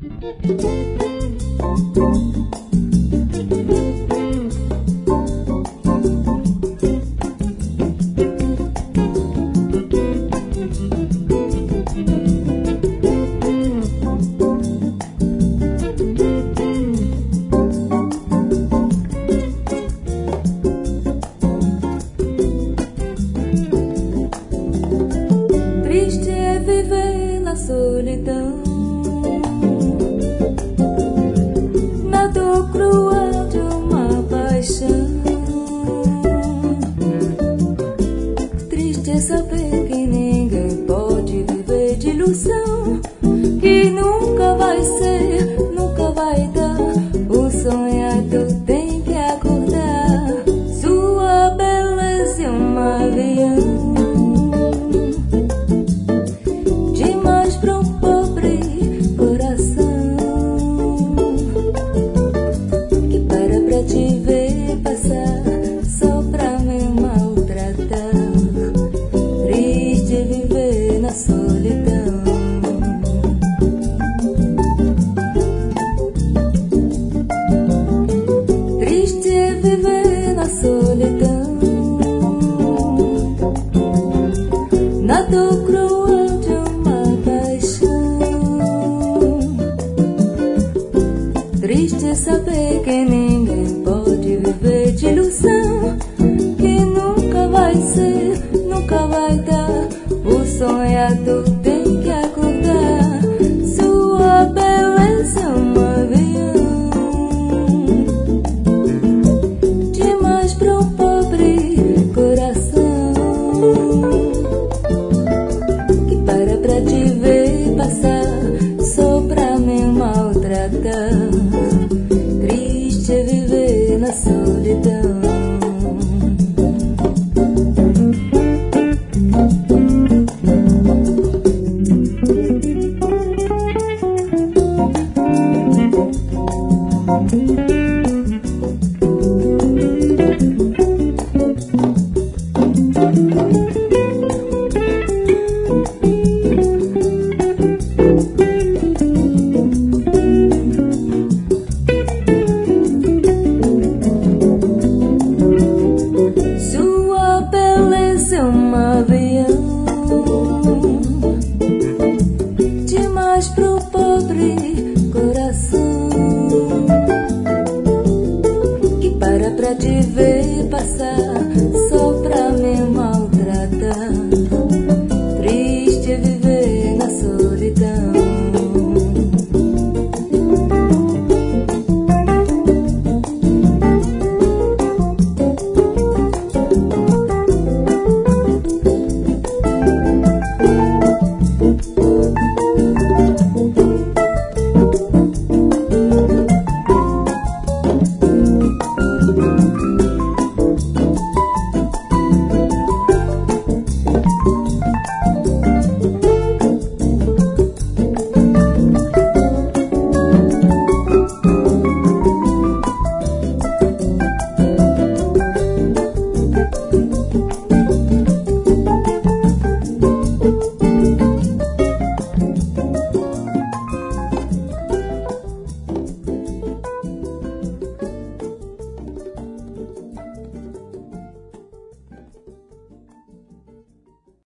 Triste é viver na solidão, na dor cruel de uma paixão. Triste é saber que ninguém pode viver de ilusão, que nunca vai ser, nunca vai dar. O sonhador tem que acordar. Sua beleza é um avião demais para um pobre coração, que para pra te ver passar só pra me maltratar. Triste é viver na solidão. Triste é viver na solidão, na dor cruel de uma paixão. Triste é saber que ninguém pode viver de ilusão, que nunca vai ser, nunca vai dar. O sonhador tem que acordar. Sua beleza é um avião demais para um pobre coração, que para pra te ver passar só pra me maltratar.